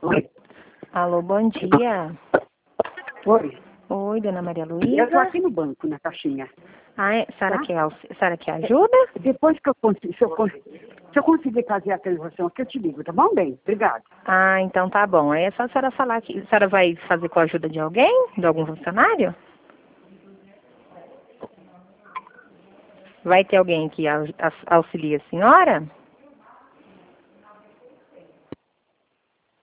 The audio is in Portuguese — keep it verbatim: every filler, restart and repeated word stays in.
Oi. Alô, bom dia. Oi. Oi, dona Maria Eu tô Luísa. aqui no banco, na caixinha. Ah, é? Sara Tá? quer, aux- Sara quer ajuda? Depois que eu conseguir, se eu, con- se eu conseguir fazer a transação aqui, eu te ligo, tá bom, bem? Obrigado. Ah, então tá bom. Aí é só a senhora falar que a senhora vai fazer com a ajuda de alguém? De algum funcionário? Vai ter alguém que au- aux- auxilie a senhora?